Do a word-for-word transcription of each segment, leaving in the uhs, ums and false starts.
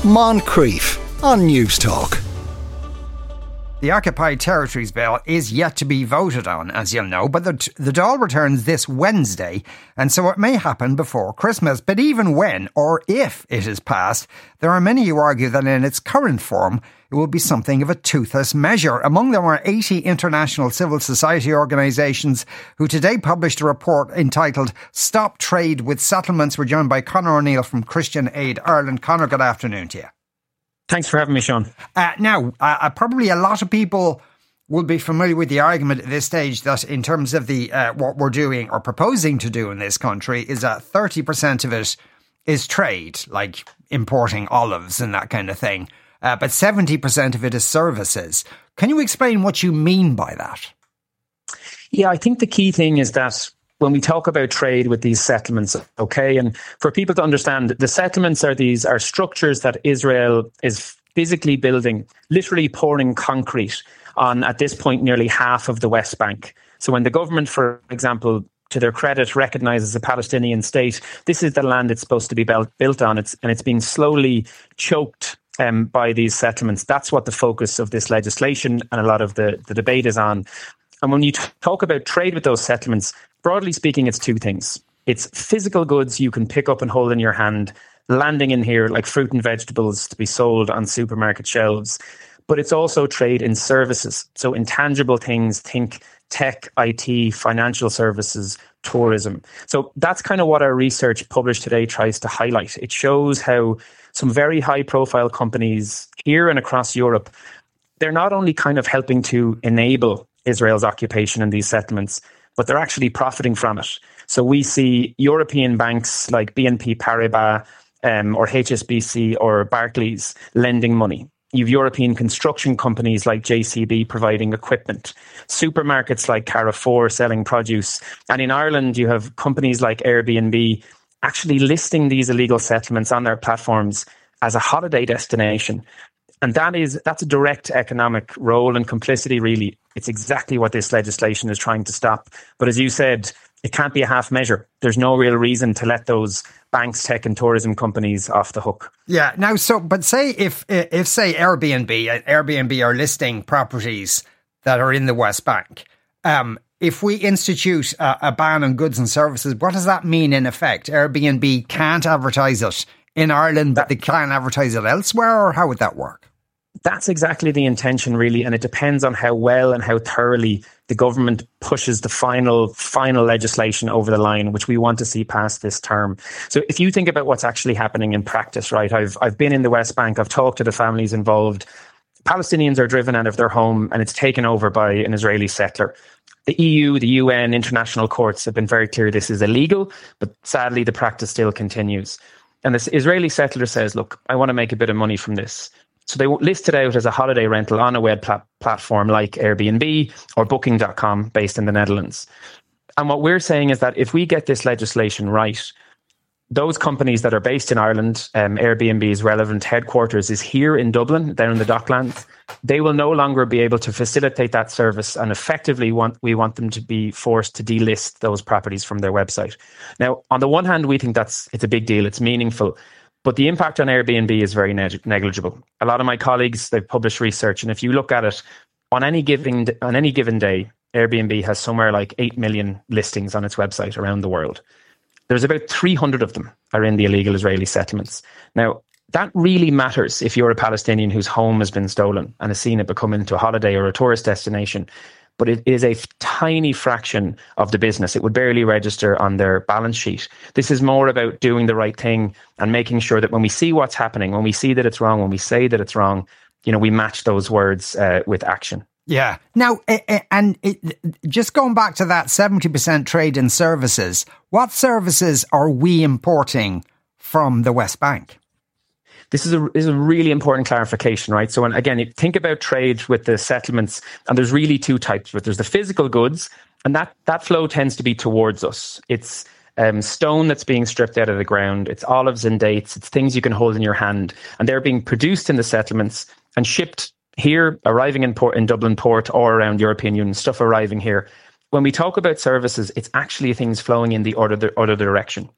Moncrief on News Talk. The Occupied Territories Bill is yet to be voted on, as you'll know, but the, the Dáil returns this Wednesday, and so it may happen before Christmas. But even when, or if it is passed, there are many who argue that in its current form, it will be something of a toothless measure. Among them are eighty international civil society organisations who today published a report entitled Stop Trade with Settlements. We're joined by Conor O'Neill from Christian Aid Ireland. Conor, good afternoon to you. Thanks for having me, Sean. Uh, now, uh, probably a lot of people will be familiar with the argument at this stage that in terms of the uh, what we're doing or proposing to do in this country is that thirty percent of it is trade, like importing olives and that kind of thing, uh, but seventy percent of it is services. Can you explain what you mean by that? Yeah, I think the key thing is that when we talk about trade with these settlements, okay, and for people to understand, the settlements are these are structures that Israel is physically building, literally pouring concrete on, at this point, nearly half of the West Bank. So when the government, for example, to their credit, recognises a Palestinian state, this is the land it's supposed to be built, built on, it's, and it's being slowly choked um, by these settlements. That's what the focus of this legislation and a lot of the, the debate is on. And when you t- talk about trade with those settlements, broadly speaking, it's two things. It's physical goods you can pick up and hold in your hand, landing in here like fruit and vegetables to be sold on supermarket shelves. But it's also trade in services. So intangible things, think tech, I T, financial services, tourism. So that's kind of what our research published today tries to highlight. It shows how some very high profile companies here and across Europe, they're not only kind of helping to enable Israel's occupation in these settlements, but they're actually profiting from it. So we see European banks like B N P Paribas um, or H S B C or Barclays lending money. You have European construction companies like J C B providing equipment, supermarkets like Carrefour selling produce. And in Ireland, you have companies like Airbnb actually listing these illegal settlements on their platforms as a holiday destination. And that is, that's a direct economic role and complicity, really. It's exactly what this legislation is trying to stop. But as you said, it can't be a half measure. There's no real reason to let those banks, tech and tourism companies off the hook. Yeah. Now, so, but say if, if say Airbnb, Airbnb are listing properties that are in the West Bank, um, if we institute a, a ban on goods and services, what does that mean in effect? Airbnb can't advertise it in Ireland, but they can advertise it elsewhere, or how would that work? That's exactly the intention, really, and it depends on how well and how thoroughly the government pushes the final final legislation over the line, which we want to see passed this term. So if you think about what's actually happening in practice, right, I've I've been in the West Bank, I've talked to the families involved. Palestinians are driven out of their home and it's taken over by an Israeli settler. The E U, the U N, international courts have been very clear this is illegal, but sadly the practice still continues. And this Israeli settler says, look, I want to make a bit of money from this. So they list it out as a holiday rental on a web plat- platform like Airbnb or booking dot com based in the Netherlands. And what we're saying is that if we get this legislation right, those companies that are based in Ireland, um, Airbnb's relevant headquarters is here in Dublin, down in the Docklands. They will no longer be able to facilitate that service, and effectively want we want them to be forced to delist those properties from their website. Now, on the one hand, we think that's it's a big deal, it's meaningful, but the impact on Airbnb is very neg- negligible. A lot of my colleagues, they've published research, and if you look at it, on any given on any given day, Airbnb has somewhere like eight million listings on its website around the world. There's about three hundred of them are in the illegal Israeli settlements. Now, that really matters if you're a Palestinian whose home has been stolen and has seen it become into a holiday or a tourist destination. But it is a tiny fraction of the business. It would barely register on their balance sheet. This is more about doing the right thing and making sure that when we see what's happening, when we see that it's wrong, when we say that it's wrong, you know, we match those words uh, with action. Yeah. Now, and it, just going back to that seventy percent trade in services, what services are we importing from the West Bank? This is a, is a really important clarification, right? So when, again, you think about trade with the settlements, and there's really two types. But there's the physical goods, and that, that flow tends to be towards us. It's um, stone that's being stripped out of the ground. It's olives and dates. It's things you can hold in your hand. And they're being produced in the settlements and shipped here, arriving in port in Dublin Port or around European Union, stuff arriving here. When we talk about services, it's actually things flowing in the other, the other direction.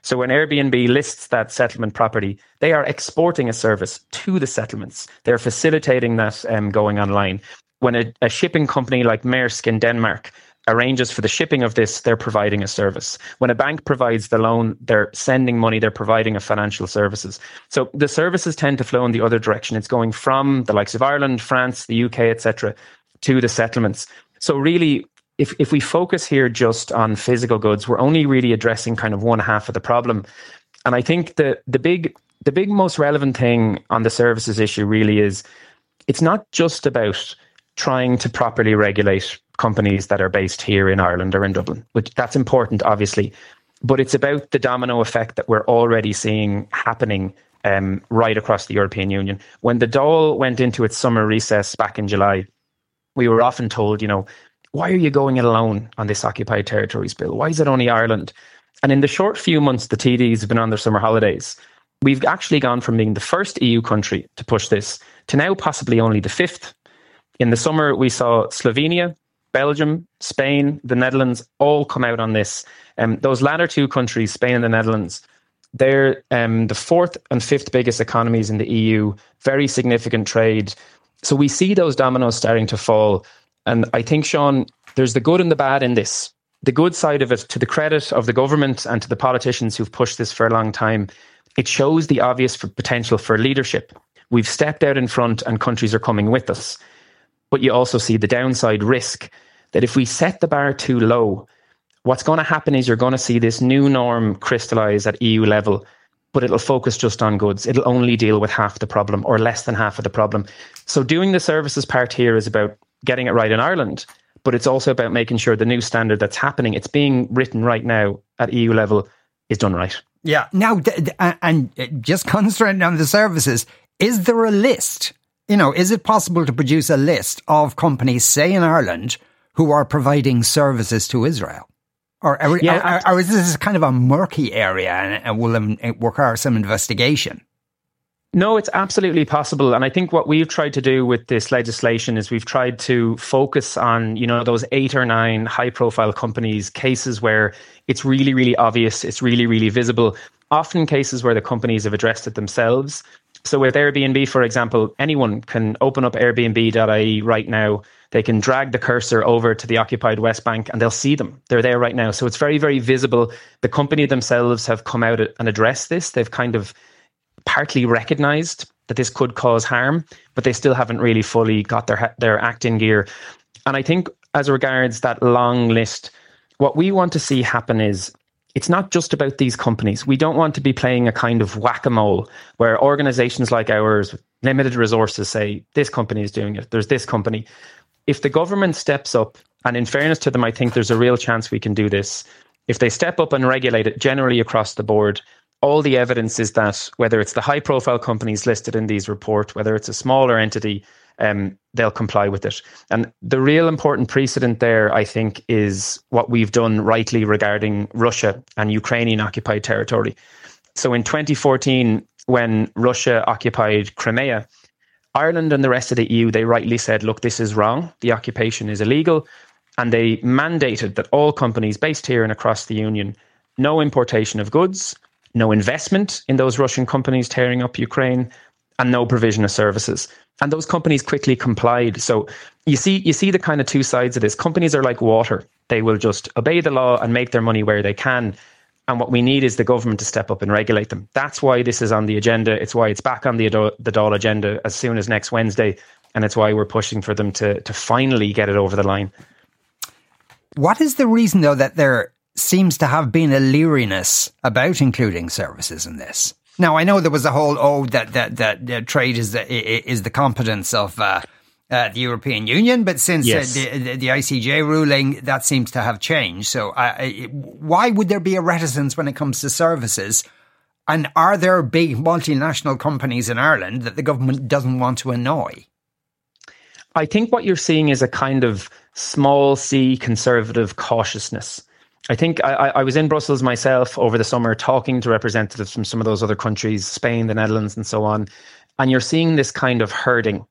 So when Airbnb lists that settlement property, they are exporting a service to the settlements. They're facilitating that um, going online. When a, a shipping company like Maersk in Denmark arranges for the shipping of this, they're providing a service. When a bank provides the loan, they're sending money, they're providing a financial services. So the services tend to flow in the other direction. It's going from the likes of Ireland, France, the U K, et cetera, to the settlements. So really, if if we focus here just on physical goods, we're only really addressing kind of one half of the problem. And I think the the big the big most relevant thing on the services issue really is it's not just about trying to properly regulate companies that are based here in Ireland or in Dublin, which that's important, obviously, but it's about the domino effect that we're already seeing happening um, right across the European Union. When the Dáil went into its summer recess back in July, we were often told, you know, why are you going it alone on this occupied territories bill? Why is it only Ireland? And in the short few months the T Ds have been on their summer holidays, we've actually gone from being the first E U country to push this to now possibly only the fifth. In the summer, we saw Slovenia, Belgium, Spain, the Netherlands all come out on this. Um, those latter two countries, Spain and the Netherlands, they're um, the fourth and fifth biggest economies in the E U, very significant trade. So we see those dominoes starting to fall. And I think, Sean, there's the good and the bad in this. The good side of it, to the credit of the government and to the politicians who've pushed this for a long time, it shows the obvious for potential for leadership. We've stepped out in front and countries are coming with us. But you also see the downside risk that if we set the bar too low, what's going to happen is you're going to see this new norm crystallize at E U level, but it'll focus just on goods. It'll only deal with half the problem or less than half of the problem. So doing the services part here is about getting it right in Ireland, but it's also about making sure the new standard that's happening, it's being written right now at E U level, is done right. Yeah. Now, and just concentrating on the services, is there a list? You know, is it possible to produce a list of companies, say in Ireland, who are providing services to Israel? Or, or, yeah, or, or is this kind of a murky area and will it require some investigation? No, it's absolutely possible. And I think what we've tried to do with this legislation is we've tried to focus on, you know, those eight or nine high profile companies, cases where it's really, really obvious, it's really, really visible, often cases where the companies have addressed it themselves. So with Airbnb, for example, anyone can open up airbnb dot I E right now. They can drag the cursor over to the occupied West Bank and they'll see them. They're there right now. So it's very, very visible. The company themselves have come out and addressed this. They've kind of partly recognized that this could cause harm, but they still haven't really fully got their their act in gear. And I think as regards that long list, what we want to see happen is it's not just about these companies. We don't want to be playing a kind of whack-a-mole where organizations like ours with limited resources say, this company is doing it, there's this company. If the government steps up, and in fairness to them, I think there's a real chance we can do this. If they step up and regulate it generally across the board, all the evidence is that whether it's the high-profile companies listed in these reports, whether it's a smaller entity, um, they'll comply with it. And the real important precedent there, I think, is what we've done rightly regarding Russia and Ukrainian occupied territory. So in twenty fourteen, when Russia occupied Crimea, Ireland and the rest of the E U, they rightly said, look, this is wrong. The occupation is illegal. And they mandated that all companies based here and across the Union, no importation of goods, no investment in those Russian companies tearing up Ukraine, and no provision of services. And those companies quickly complied. So you see, you see the kind of two sides of this. Companies are like water. They will just obey the law and make their money where they can. And what we need is the government to step up and regulate them. That's why this is on the agenda. It's why it's back on the, the Dáil agenda as soon as next Wednesday. And it's why we're pushing for them to, to finally get it over the line. What is the reason, though, that there seems to have been a leeriness about including services in this? Now, I know there was a whole, oh, that that that uh, trade is the, is the competence of uh, uh, the European Union, but since yes. uh, the, the, the I C J ruling, that seems to have changed. So uh, why would there be a reticence when it comes to services? And are there big multinational companies in Ireland that the government doesn't want to annoy? I think what you're seeing is a kind of small c conservative cautiousness. I think I, I was in Brussels myself over the summer talking to representatives from some of those other countries, Spain, the Netherlands, and so on. And you're seeing this kind of herding.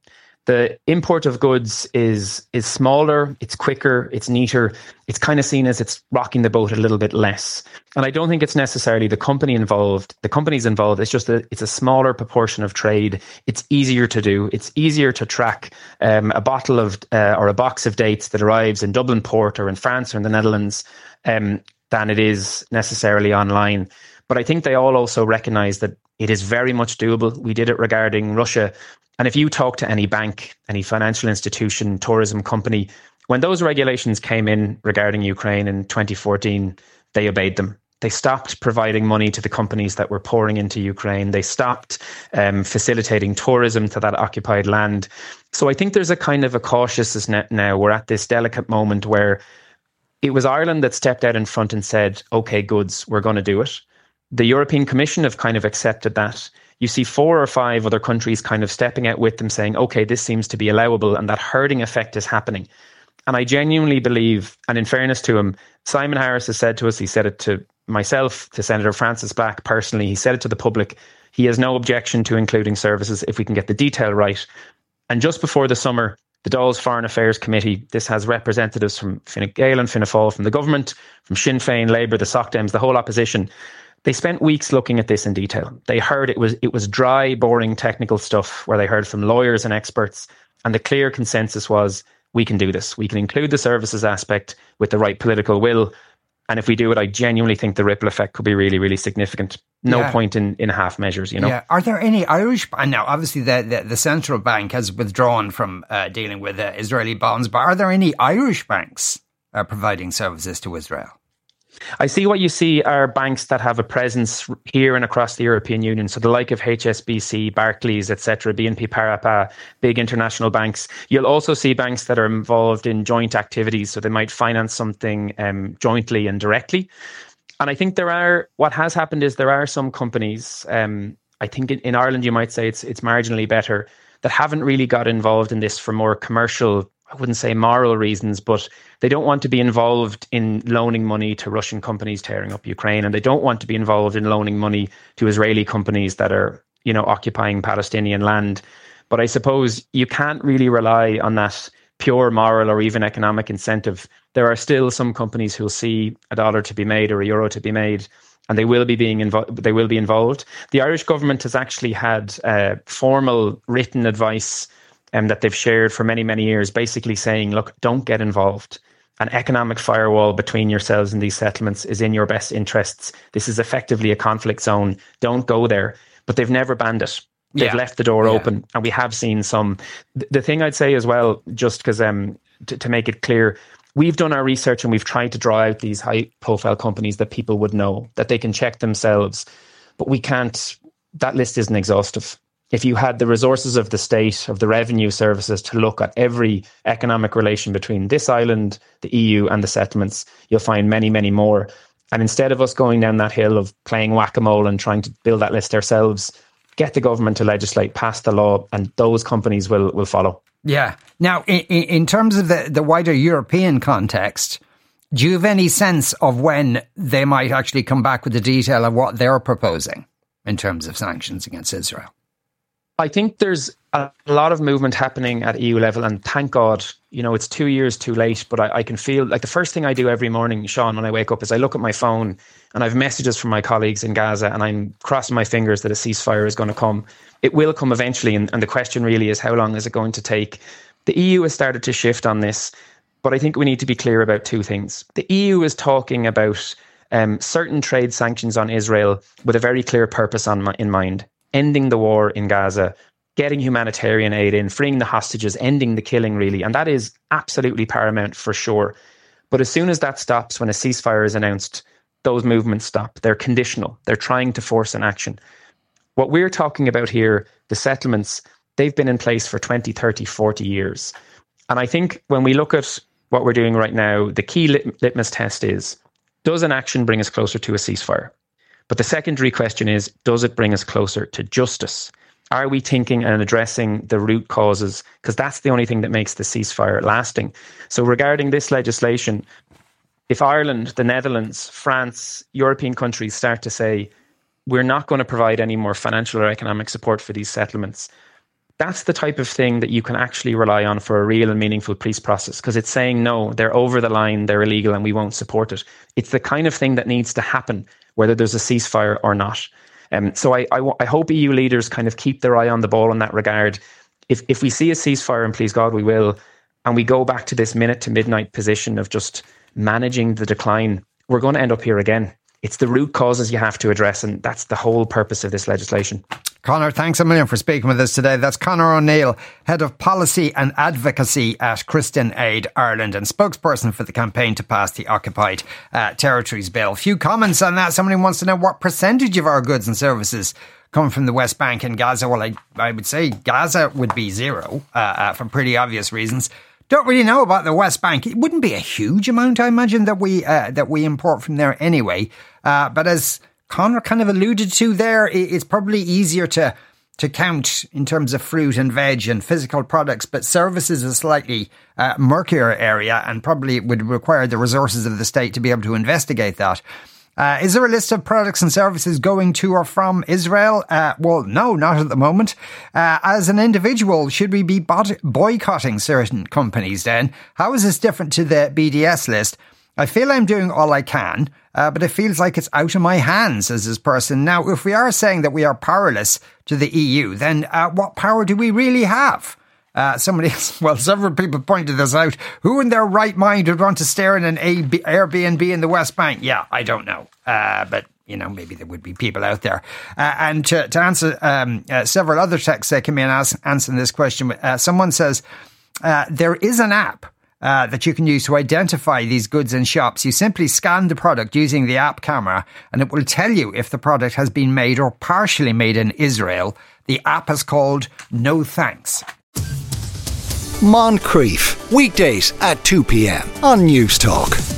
The import of goods is is smaller, it's quicker, it's neater. It's kind of seen as it's rocking the boat a little bit less. And I don't think it's necessarily the company involved. The companies involved, it's just that it's a smaller proportion of trade. It's easier to do. It's easier to track um, a bottle of uh, or a box of dates that arrives in Dublin Port or in France or in the Netherlands um, than it is necessarily online. But I think they all also recognize that it is very much doable. We did it regarding Russia. And if you talk to any bank, any financial institution, tourism company, when those regulations came in regarding Ukraine in twenty fourteen, they obeyed them. They stopped providing money to the companies that were pouring into Ukraine. They stopped um, facilitating tourism to that occupied land. So I think there's a kind of a cautiousness now. We're at this delicate moment where it was Ireland that stepped out in front and said, okay, goods, we're going to do it. The European Commission have kind of accepted that. You see four or five other countries kind of stepping out with them saying, okay, this seems to be allowable, and that herding effect is happening. And I genuinely believe, and in fairness to him, Simon Harris has said to us, he said it to myself, to Senator Francis Black personally, he said it to the public, he has no objection to including services if we can get the detail right. And just before the summer, the Dáil's Foreign Affairs Committee, this has representatives from Fine Gael and Fianna Fáil, from the government, from Sinn Féin, Labour, the Soc Dems, the whole opposition. They spent weeks looking at this in detail. They heard it was it was dry, boring technical stuff where they heard from lawyers and experts. And the clear consensus was, we can do this. We can include the services aspect with the right political will. And if we do it, I genuinely think the ripple effect could be really, really significant. No yeah. point in, in half measures, you know. Yeah. Are there any Irish... And now, obviously, the, the, the central bank has withdrawn from uh, dealing with uh, Israeli bonds, but are there any Irish banks uh, providing services to Israel? I see what you see are banks that have a presence here and across the European Union. So the like of H S B C, Barclays, et cetera, B N P Paribas, big international banks. You'll also see banks that are involved in joint activities. So they might finance something um, jointly and directly. And I think there are, what has happened is there are some companies, um, I think in, in Ireland you might say it's it's marginally better, that haven't really got involved in this for more commercial, I wouldn't say moral reasons, but they don't want to be involved in loaning money to Russian companies tearing up Ukraine, and they don't want to be involved in loaning money to Israeli companies that are, you know, occupying Palestinian land. But I suppose you can't really rely on that pure moral or even economic incentive. There are still some companies who'll see a dollar to be made or a euro to be made, and they will be being involved. They will be involved. The Irish government has actually had uh, formal written advice Um, that they've shared for many, many years, basically saying, look, don't get involved. An economic firewall between yourselves and these settlements is in your best interests. This is effectively a conflict zone. Don't go there. But they've never banned it. They've yeah. left the door yeah. open. And we have seen some. Th- the thing I'd say as well, just because um, t- to make it clear, we've done our research and we've tried to draw out these high profile companies that people would know, that they can check themselves. But we can't, that list isn't exhaustive. If you had the resources of the state, of the revenue services to look at every economic relation between this island, the E U and the settlements, you'll find many, many more. And instead of us going down that hill of playing whack-a-mole and trying to build that list ourselves, get the government to legislate, pass the law, and those companies will, will follow. Yeah. Now, in, in terms of the, the wider European context, do you have any sense of when they might actually come back with the detail of what they're proposing in terms of sanctions against Israel? I think there's a lot of movement happening at E U level, and thank God, you know, it's two years too late, but I, I can feel like the first thing I do every morning, Sean, when I wake up is I look at my phone and I have messages from my colleagues in Gaza, and I'm crossing my fingers that a ceasefire is going to come. It will come eventually, and, and the question really is, how long is it going to take? The E U has started to shift on this, but I think we need to be clear about two things. The E U is talking about um, certain trade sanctions on Israel with a very clear purpose on in mind. Ending the war in Gaza, getting humanitarian aid in, freeing the hostages, ending the killing, really. And that is absolutely paramount for sure. But as soon as that stops, when a ceasefire is announced, those movements stop. They're conditional. They're trying to force an action. What we're talking about here, the settlements, they've been in place for twenty, thirty, forty years. And I think when we look at what we're doing right now, the key lit- litmus test is, does an action bring us closer to a ceasefire? But the secondary question is, does it bring us closer to justice? Are we thinking and addressing the root causes? Because that's the only thing that makes the ceasefire lasting. So regarding this legislation, if Ireland, the Netherlands, France, European countries start to say, we're not going to provide any more financial or economic support for these settlements, that's the type of thing that you can actually rely on for a real and meaningful peace process, because it's saying, no, they're over the line, they're illegal, and we won't support it. It's the kind of thing that needs to happen, whether there's a ceasefire or not. Um, so I, I, I hope E U leaders kind of keep their eye on the ball in that regard. If if we see a ceasefire, and please God we will, and we go back to this minute to midnight position of just managing the decline, we're going to end up here again. It's the root causes you have to address, and that's the whole purpose of this legislation. Conor, thanks a million for speaking with us today. That's Conor O'Neill, Head of Policy and Advocacy at Christian Aid Ireland and spokesperson for the campaign to pass the Occupied uh, Territories Bill. Few comments on that. Somebody wants to know what percentage of our goods and services come from the West Bank and Gaza. Well, I, I would say Gaza would be zero uh, uh, for pretty obvious reasons. Don't really know about the West Bank. It wouldn't be a huge amount, I imagine, that we uh, that we import from there anyway. Uh, but as Conor kind of alluded to there, it's probably easier to to count in terms of fruit and veg and physical products, but services is a slightly uh, murkier area and probably would require the resources of the state to be able to investigate that. Uh, is there a list of products and services going to or from Israel? Uh, well, no, not at the moment. Uh, as an individual, should we be bot- boycotting certain companies then? How is this different to the B D S list? I feel I'm doing all I can, uh, but it feels like it's out of my hands, says this person. Now, if we are saying that we are powerless to the E U, then uh, what power do we really have? Uh, somebody, well, several people pointed this out. Who in their right mind would want to stare in an Airbnb in the West Bank? Yeah, I don't know. Uh, but, you know, maybe there would be people out there. Uh, and to, to answer um, uh, several other texts that came in as, answering this question, uh, someone says, uh, there is an app uh, that you can use to identify these goods in shops. You simply scan the product using the app camera and it will tell you if the product has been made or partially made in Israel. The app is called No Thanks. Moncrief, weekdays at two p.m. on News Talk.